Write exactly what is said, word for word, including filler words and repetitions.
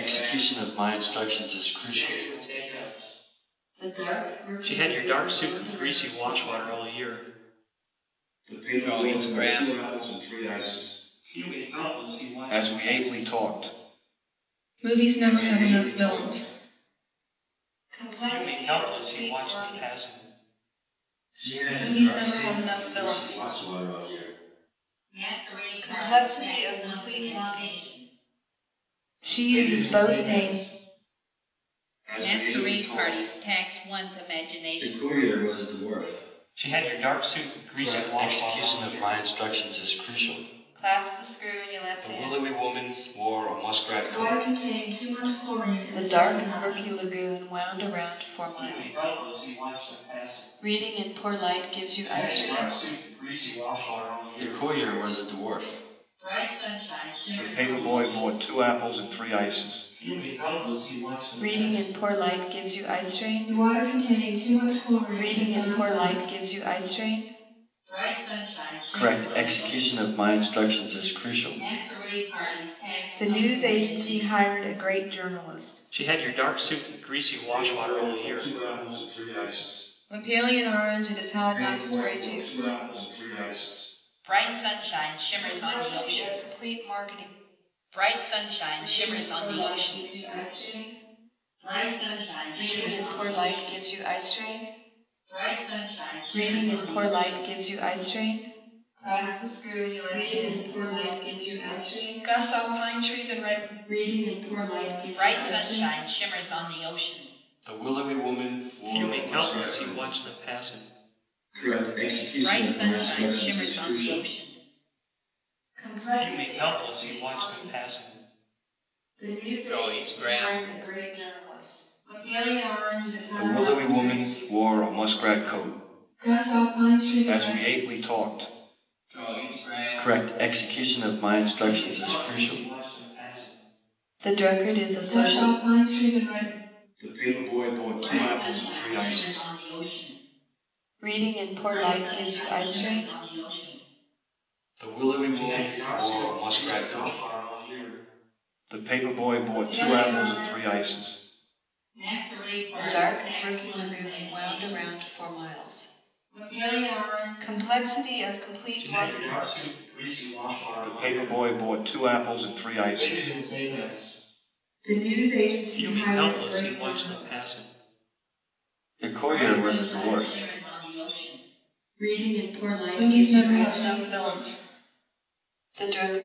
Execution of my instructions is crucial. She had your dark suit and greasy wash water all year. The paper boy bought two apples and three ices. As we ate, we talked. Movies never have enough villains. Fuming helpless, he watched them passing. Movies never have enough villains. Complexity of complete marketing. She uses both names. Masquerade parties tax one's imagination. The courier was a dwarf. She had your dark suit and greasy wash water Execution all of year. my instructions is crucial. Clasp the screw in your left The hand. willowy woman wore a muskrat coat. Water containing too much chlorine. The dark, murky lagoon wound around for miles. Reading in poor light gives you eye strain. The courier was a dwarf. The paper boy bought two apples and three ices. Reading in poor light gives you eye strain. Water containing too much chlorine. Reading in poor light gives you eye strain. Correct execution of my instructions is crucial. The news agency hired a great journalist. She had your dark suit and greasy wash water all year. Two apples and three ices. When peeling an orange, it is hard not to spray juice. Two apples and three ices. Bright sunshine shimmers on the Complexity ocean. of complete marketing. Bright sunshine shimmers on the ocean. Gives you eye strain. Reading in poor light gives you eye strain. Reading in poor light gives you eye strain. Clasp the screw in your left Reading hand. in poor light gives you eye strain. Gus saw pine trees and red. Reading in poor light gives you Bright eye strain. sunshine shimmers on the ocean. The willowy woman wore Fuming a helpless, muskrat he coat. watched them passing. Correct execution Bright of my sunshine instructions shimmers is on the crucial. ocean. Fuming helpless, he watched them passing. The news Go, eat agency scram. hired a great journalist. When peeling an orange, it is The hard not willowy to spray woman juice. wore a muskrat coat. Gus saw pine trees and As red. we ate, we talked. Correct execution of my instructions is crucial. The drunkard is a Gus social. saw pine trees and red. The paper boy bought two apples and three ices. Reading in poor light gives you eye strain. The willowy woman wore a muskrat coat. The paper boy bought two apples and three ices. The dark, murky lagoon wound around for miles. When peeling an orange. Complexity of complete She had your marketing. dark suit and greasy wash water The all paper year. boy bought two apples and three ices. The news agency Fuming hired a helpless, he great watched them journalist. passing. The courier was a dwarf. Reading in poor light Movies gives you never eye have strain. enough villains. The drunkard.